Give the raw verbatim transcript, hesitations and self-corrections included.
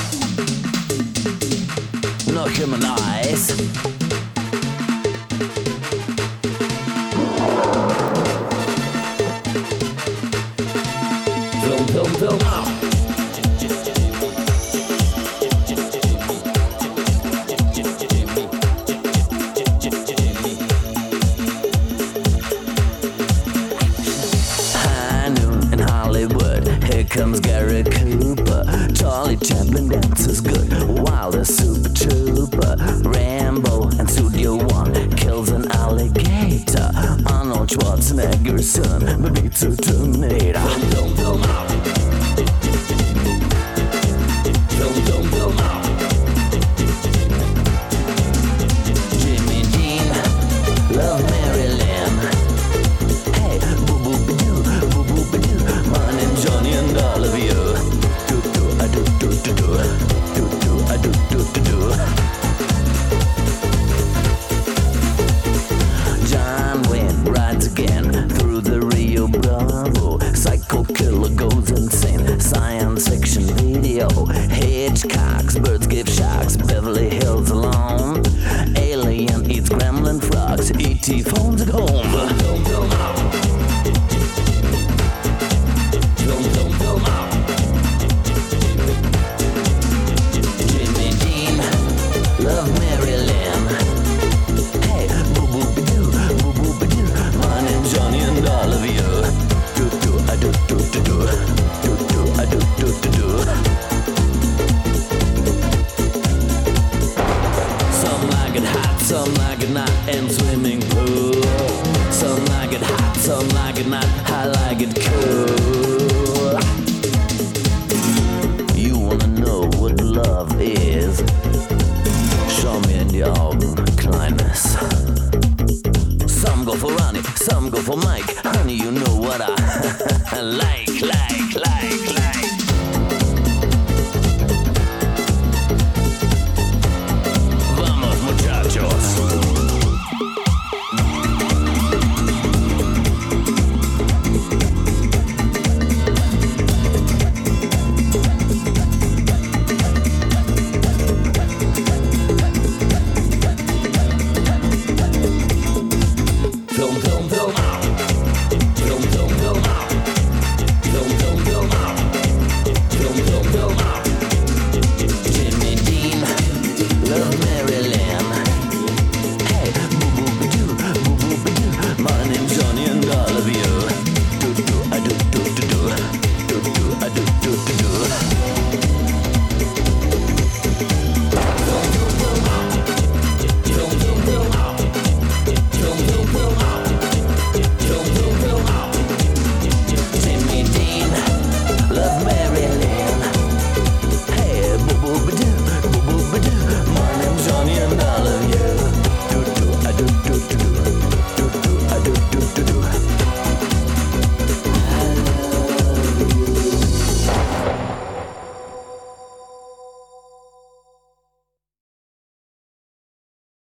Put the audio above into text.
No human eyes. Film, film, film out. High noon in Hollywood. Here comes Gary Cooper. Charlie Chaplin dances good. While the Super Trooper Rambo and Studio One kills an alligator. Arnold Schwarzenegger's son beats a Terminator. Film, film out. Film, film, film out. Jimmy Dean, love Mary Lynn. Hey, boo boo ba doo, boo boo ba doo. My name's Johnny and all of you. Do do a do do do do, do do a do do do do. John Wayne rides again through the Rio Bravo. Psycho killer goes insane. Science fiction video. Hitchcock's birds give shocks. Beverly Hills alone. Alien eats gremlin frogs. E T phones at home. Film, film out. Film, film, film out. Jimmy Dean, love Mary Lynn. Hey, boo boo ba doo, boo boo ba doo. My name's Johnny and all of you. Do do a do do do do, do do a do do do do. Some like it hot, some like it not, and swimming pool. Some like it hot, some like it not. I like it cool.